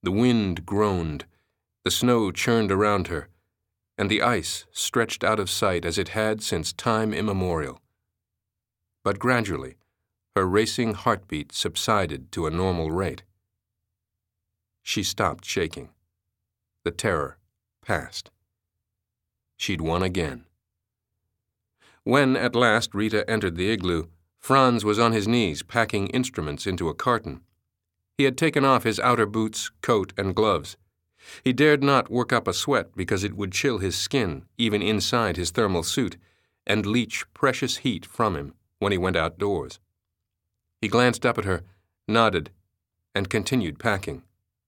The wind groaned, the snow churned around her, and the ice stretched out of sight as it had since time immemorial. But gradually, her racing heartbeat subsided to a normal rate. She stopped shaking. The terror passed. She'd won again. When, at last, Rita entered the igloo, Franz was on his knees packing instruments into a carton. He had taken off his outer boots, coat, and gloves. He dared not work up a sweat because it would chill his skin, even inside his thermal suit, and leach precious heat from him when he went outdoors. He glanced up at her, nodded, and continued packing.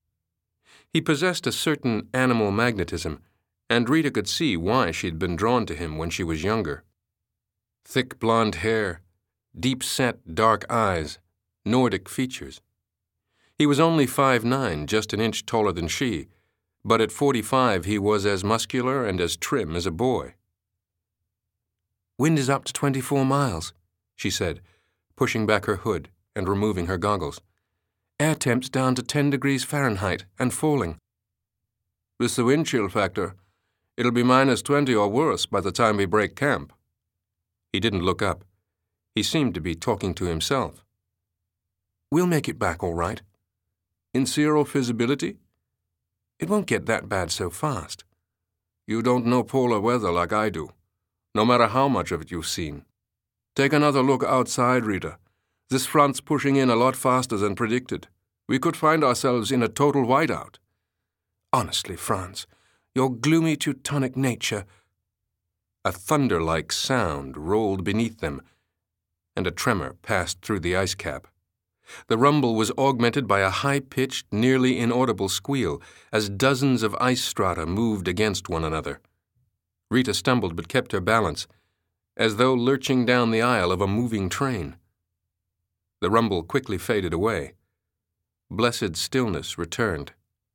He possessed a certain animal magnetism, and Rita could see why she'd been drawn to him when she was younger. Thick blonde hair, deep-set dark eyes, Nordic features. He was only 5'9", just an inch taller than she, but at 45 he was as muscular and as trim as a boy. "Wind is up to 24 miles, she said, pushing back her hood and removing her goggles. Air temps down to 10 degrees Fahrenheit and falling. With the wind chill factor, it'll be -20 or worse by the time we break camp." He didn't look up. He seemed to be talking to himself. "We'll make it back all right." "In zero visibility?" "It won't get that bad so fast." "You don't know polar weather like I do, no matter how much of it you've seen. Take another look outside, Rita. This front's pushing in a lot faster than predicted. We could find ourselves in a total whiteout." "Honestly, Franz, your gloomy Teutonic nature—" A thunder-like sound rolled beneath them, and a tremor passed through the ice cap. The rumble was augmented by a high-pitched, nearly inaudible squeal as dozens of ice strata moved against one another. Rita stumbled but kept her balance, as though lurching down the aisle of a moving train. The rumble quickly faded away. Blessed stillness returned.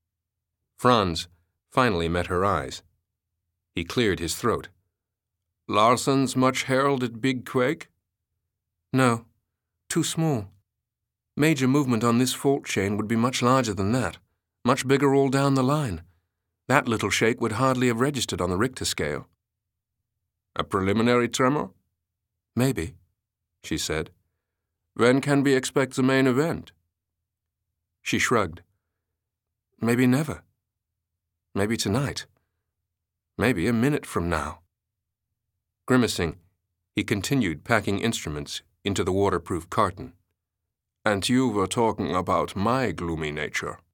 Franz finally met her eyes. He cleared his throat. "Larsen's much heralded big quake?" "No, too small. Major movement on this fault chain would be much larger than that, much bigger all down the line. That little shake would hardly have registered on the Richter scale." "A preliminary tremor?" "Maybe," she said. "When can we expect the main event?" She shrugged. "Maybe never. Maybe tonight. Maybe a minute from now." Grimacing, he continued packing instruments into the waterproof carton. "And you were talking about my gloomy nature."